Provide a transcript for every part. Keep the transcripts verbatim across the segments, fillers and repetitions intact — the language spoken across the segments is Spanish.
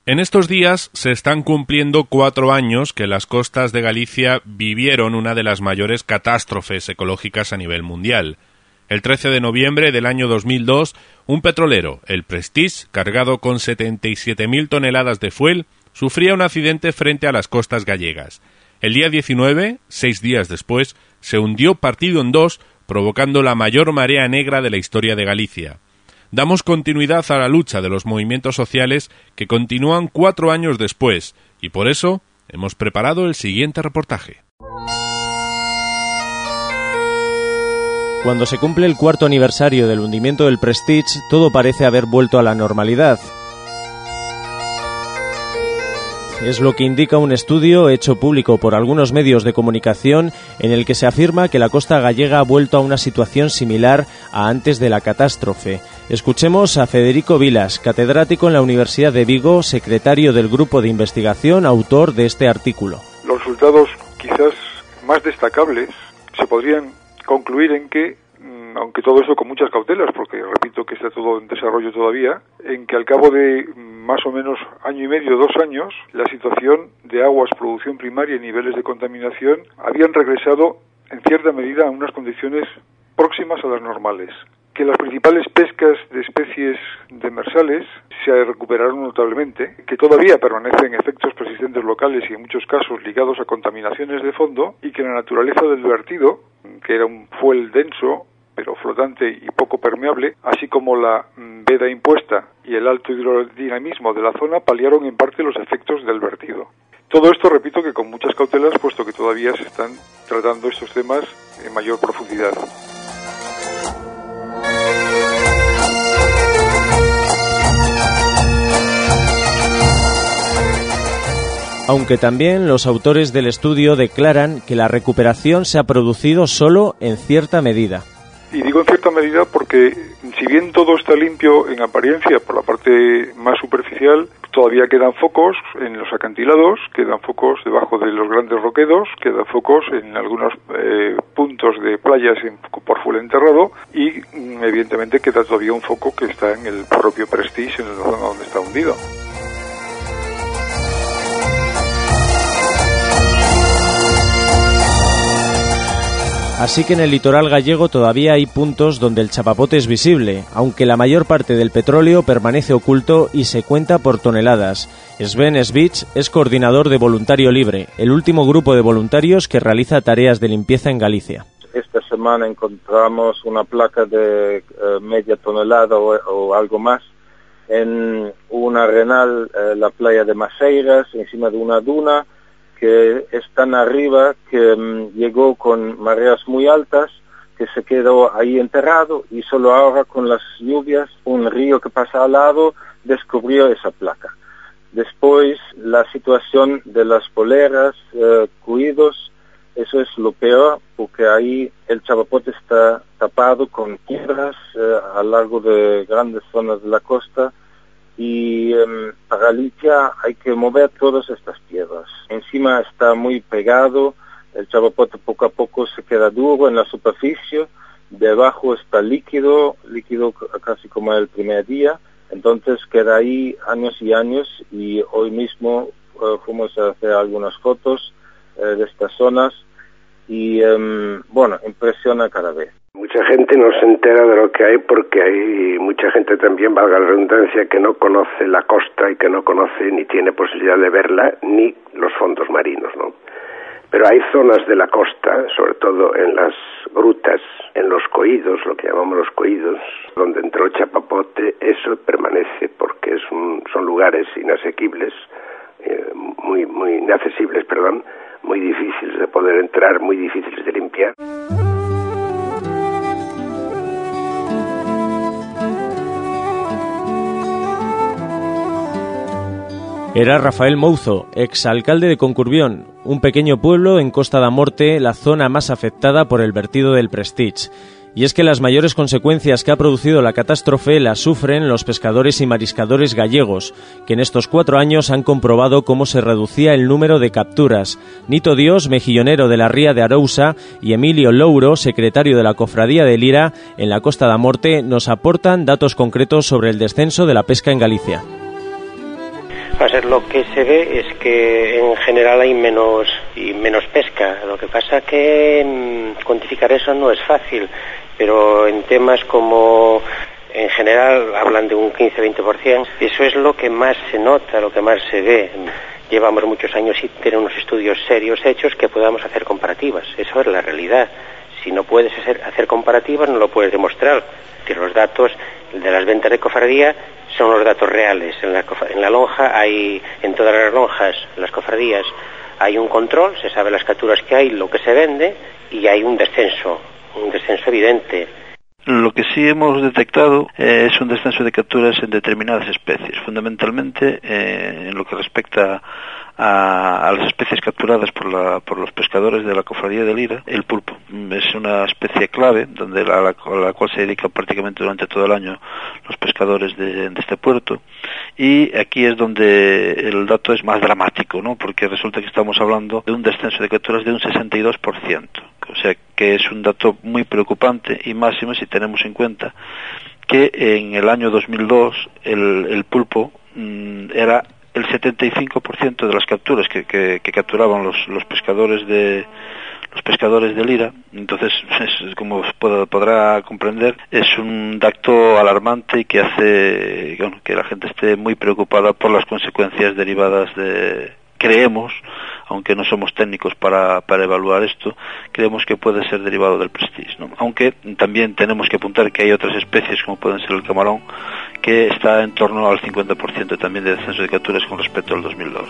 En estos días se están cumpliendo cuatro años que las costas de Galicia vivieron una de las mayores catástrofes ecológicas a nivel mundial. El trece de noviembre del año dos mil dos, un petrolero, el Prestige, cargado con setenta y siete mil toneladas de fuel, sufría un accidente frente a las costas gallegas. El día diecinueve, seis días después, se hundió partido en dos, provocando la mayor marea negra de la historia de Galicia. Damos continuidad a la lucha de los movimientos sociales que continúan cuatro años después, y por eso hemos preparado el siguiente reportaje. Cuando se cumple el cuarto aniversario del hundimiento del Prestige, todo parece haber vuelto a la normalidad. Es lo que indica un estudio hecho público por algunos medios de comunicación en el que se afirma que la costa gallega ha vuelto a una situación similar a antes de la catástrofe. Escuchemos a Federico Vilas, catedrático en la Universidad de Vigo, secretario del grupo de investigación, autor de este artículo. Los resultados quizás más destacables se podrían concluir en que, aunque todo eso con muchas cautelas, porque repito que está todo en desarrollo todavía, en que al cabo de más o menos año y medio, dos años, la situación de aguas, producción primaria y niveles de contaminación habían regresado en cierta medida a unas condiciones próximas a las normales. Que las principales pescas de especies demersales se recuperaron notablemente, que todavía permanecen efectos persistentes locales y en muchos casos ligados a contaminaciones de fondo, y que la naturaleza del vertido, que era un fuel denso, pero flotante y poco permeable, así como la veda impuesta y el alto hidrodinamismo de la zona paliaron en parte los efectos del vertido. Todo esto, repito, que con muchas cautelas, puesto que todavía se están tratando estos temas en mayor profundidad. Aunque también los autores del estudio declaran que la recuperación se ha producido solo en cierta medida. Y digo en cierta medida porque, si bien todo está limpio en apariencia por la parte más superficial, todavía quedan focos en los acantilados, quedan focos debajo de los grandes roquedos, quedan focos en algunos eh, puntos de playas en, por fuel enterrado y, evidentemente, queda todavía un foco que está en el propio Prestige, en la zona donde está hundido. Así que en el litoral gallego todavía hay puntos donde el chapapote es visible, aunque la mayor parte del petróleo permanece oculto y se cuenta por toneladas. Sven Svich es coordinador de Voluntario Libre, el último grupo de voluntarios que realiza tareas de limpieza en Galicia. Esta semana encontramos una placa de uh, media tonelada o, o algo más en una arenal, uh, la playa de Maseiras, encima de una duna, que es tan arriba que um, llegó con mareas muy altas, que se quedó ahí enterrado y solo ahora con las lluvias, un río que pasa al lado, descubrió esa placa. Después, la situación de las poleras, eh, cuidos, eso es lo peor, porque ahí el chapapote está tapado con piedras eh, a lo largo de grandes zonas de la costa, y um, para Galicia hay que mover todas estas piedras. Encima está muy pegado, el chapapote poco a poco se queda duro en la superficie, debajo está líquido, líquido casi como el primer día, entonces queda ahí años y años, y hoy mismo uh, fuimos a hacer algunas fotos uh, de estas zonas y um, bueno, impresiona cada vez. Mucha gente no se entera de lo que hay porque hay mucha gente también, valga la redundancia, que no conoce la costa y que no conoce ni tiene posibilidad de verla ni los fondos marinos, ¿no? Pero hay zonas de la costa, sobre todo en las grutas, en los coídos, lo que llamamos los coídos, donde entró el chapapote, eso permanece porque es un, son lugares inasequibles, eh, muy, muy inaccesibles, perdón, muy difíciles de poder entrar, muy difíciles de limpiar. Era Rafael Mouzo, exalcalde de Concurbión, un pequeño pueblo en Costa da Morte, la zona más afectada por el vertido del Prestige. Y es que las mayores consecuencias que ha producido la catástrofe las sufren los pescadores y mariscadores gallegos, que en estos cuatro años han comprobado cómo se reducía el número de capturas. Nito Dios, mejillonero de la ría de Arousa, y Emilio Louro, secretario de la Cofradía de Lira, en la Costa da Morte, nos aportan datos concretos sobre el descenso de la pesca en Galicia. Pues lo que se ve es que en general hay menos y menos pesca. Lo que pasa que mmm, cuantificar eso no es fácil, pero en temas como en general hablan de un quince a veinte por ciento, eso es lo que más se nota, lo que más se ve. Llevamos muchos años sin tener unos estudios serios hechos que podamos hacer comparativas. Eso es la realidad. Si no puedes hacer, hacer comparativas, no lo puedes demostrar. Que los datos de las ventas de cofradía son los datos reales. En la, en la lonja hay, en todas las lonjas, las cofradías, hay un control, se sabe las capturas que hay, lo que se vende, y hay un descenso, un descenso evidente. Lo que sí hemos detectado eh, es un descenso de capturas en determinadas especies, fundamentalmente eh, en lo que respecta a, a las especies capturadas por, la, por los pescadores de la Cofradía de Lira. El pulpo es una especie clave, donde la, la, a la cual se dedican prácticamente durante todo el año los pescadores de, de este puerto, y aquí es donde el dato es más dramático, ¿no? Porque resulta que estamos hablando de un descenso de capturas de un sesenta y dos por ciento, o sea que es un dato muy preocupante, y máximo si tenemos en cuenta que en el año dos mil dos el, el pulpo mmm, era el setenta y cinco por ciento de las capturas que, que, que capturaban los, los pescadores de los pescadores de Lira. Entonces, es, como podrá comprender, es un dato alarmante y que hace bueno, que la gente esté muy preocupada por las consecuencias derivadas de, creemos, aunque no somos técnicos para, para evaluar esto, creemos que puede ser derivado del Prestige, ¿no? Aunque también tenemos que apuntar que hay otras especies, como pueden ser el camarón, que está en torno al cincuenta por ciento también de descenso de capturas con respecto al dos mil dos.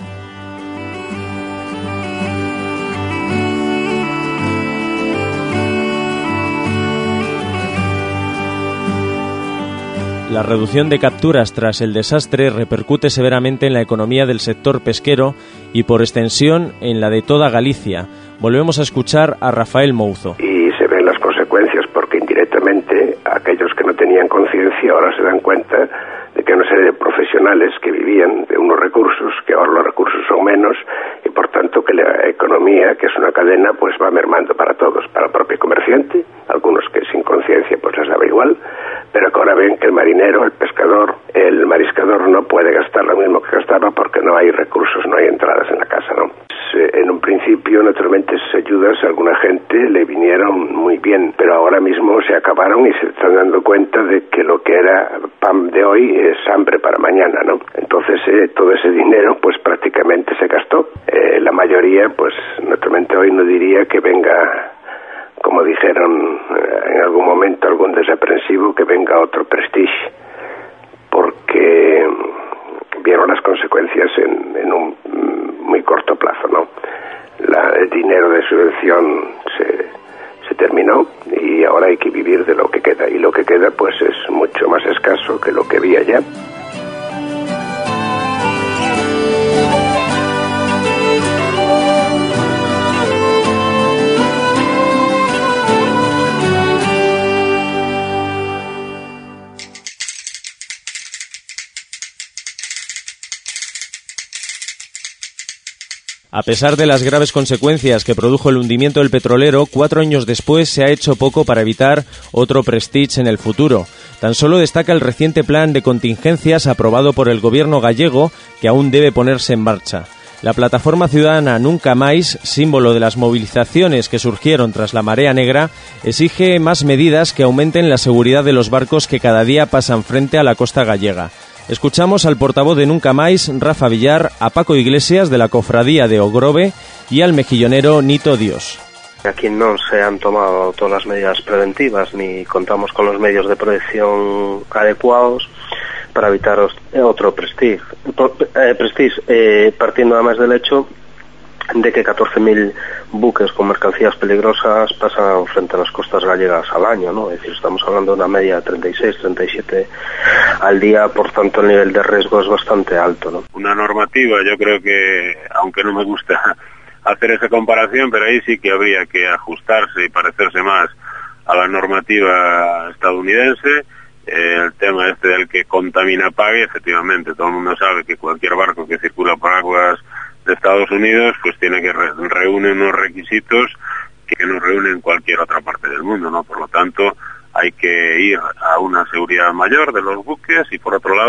La reducción de capturas tras el desastre repercute severamente en la economía del sector pesquero y, por extensión, en la de toda Galicia. Volvemos a escuchar a Rafael Mouzo. Y se ven las consecuencias porque indirectamente aquellos que no tenían conciencia ahora se dan cuenta de que hay una serie de profesionales que vivían de unos recursos, que ahora los recursos son menos, y por tanto que la economía, que es una cadena, pues va mermando para todos, para el propio comerciante, algunos que sin conciencia pues les daba igual, pero que ahora ven que el marinero, el pescador, el mariscador no puede gastar lo mismo que gastaba porque no hay recursos, no hay entradas en la casa, ¿no? En un principio, naturalmente, esas ayudas a alguna gente le vinieron muy bien, pero ahora mismo se acabaron y se están dando cuenta de que lo que era pan de hoy es hambre para mañana, ¿no? Entonces, eh, todo ese dinero, pues prácticamente se gastó. Eh, la mayoría, pues naturalmente hoy no diría que venga, como dijeron eh, en algún momento algún desaprensivo, que venga otro Prestige, porque vieron las consecuencias en, en un muy corto plazo, ¿no? La, el dinero de subvención se, se terminó y ahora hay que vivir de lo que queda, y lo que queda pues es mucho más escaso que lo que había ya. A pesar de las graves consecuencias que produjo el hundimiento del petrolero, cuatro años después se ha hecho poco para evitar otro Prestige en el futuro. Tan solo destaca el reciente plan de contingencias aprobado por el gobierno gallego, que aún debe ponerse en marcha. La plataforma ciudadana Nunca Máis, símbolo de las movilizaciones que surgieron tras la marea negra, exige más medidas que aumenten la seguridad de los barcos que cada día pasan frente a la costa gallega. Escuchamos al portavoz de Nunca Máis, Rafa Villar, a Paco Iglesias de la Cofradía de Ogrove y al mejillonero Nito Dios. Aquí no se han tomado todas las medidas preventivas ni contamos con los medios de protección adecuados para evitar otro Prestige. Eh, Prestige, eh, partiendo además del hecho de que catorce mil buques con mercancías peligrosas pasan frente a las costas gallegas al año, ¿no? Es decir, estamos hablando de una media de treinta y seis, treinta y siete al día, por tanto el nivel de riesgo es bastante alto, ¿no? Una normativa, yo creo que, aunque no me gusta hacer esa comparación, pero ahí sí que habría que ajustarse y parecerse más a la normativa estadounidense. Eh, el tema este del que contamina pague, efectivamente, todo el mundo sabe que cualquier barco que circula por aguas de Estados Unidos pues tiene que re reúne unos requisitos que no reúne en cualquier otra parte del mundo, ¿no? Por lo tanto, hay que ir a una seguridad mayor de los buques y, por otro lado,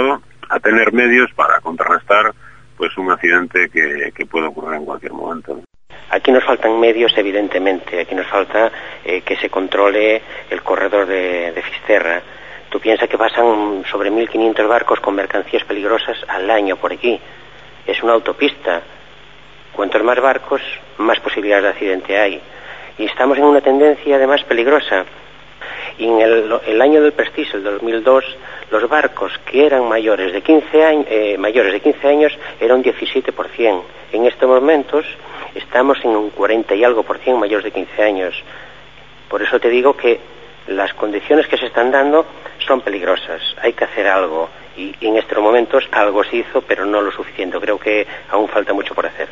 a tener medios para contrarrestar pues un accidente que, que puede ocurrir en cualquier momento. Aquí nos faltan medios, evidentemente. Aquí nos falta eh, que se controle el corredor de, de Fisterra. Tú piensas que pasan sobre mil quinientos barcos con mercancías peligrosas al año por aquí. Es una autopista. Cuantos más barcos, más posibilidades de accidente hay. Y estamos en una tendencia además peligrosa. Y en el, el año del Prestige, el dos mil dos, los barcos que eran mayores de quince años, eh, mayores de quince años era un diecisiete por ciento. En estos momentos estamos en un cuarenta y algo por ciento mayores de quince años. Por eso te digo que las condiciones que se están dando son peligrosas. Hay que hacer algo. Y en estos momentos algo se hizo, pero no lo suficiente. Creo que aún falta mucho por hacer.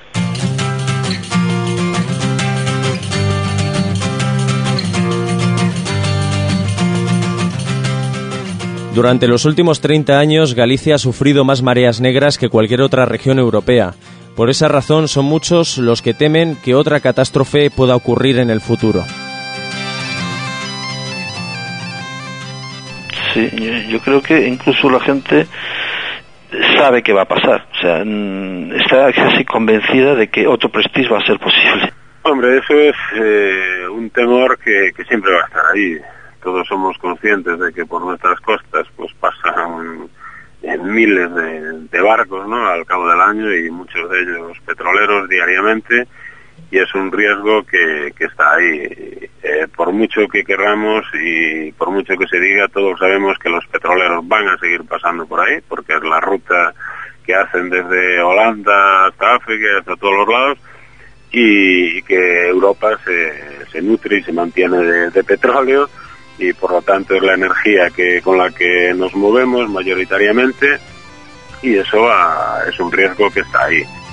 Durante los últimos treinta años, Galicia ha sufrido más mareas negras que cualquier otra región europea. Por esa razón, son muchos los que temen que otra catástrofe pueda ocurrir en el futuro. Sí, yo creo que incluso la gente sabe que va a pasar. O sea, está casi convencida de que otro Prestige va a ser posible. Hombre, eso es eh, un temor que, que siempre va a estar ahí. Todos somos conscientes de que por nuestras costas pues pasan eh, miles de, de barcos, ¿no?, al cabo del año, y muchos de ellos petroleros diariamente, y es un riesgo que, que está ahí. Eh, por mucho que querramos y por mucho que se diga, todos sabemos que los petroleros van a seguir pasando por ahí, porque es la ruta que hacen desde Holanda hasta África, hasta todos los lados, y, y que Europa se, se nutre y se mantiene de, de petróleo, y por lo tanto es la energía que con la que nos movemos mayoritariamente, y eso ah, es un riesgo que está ahí.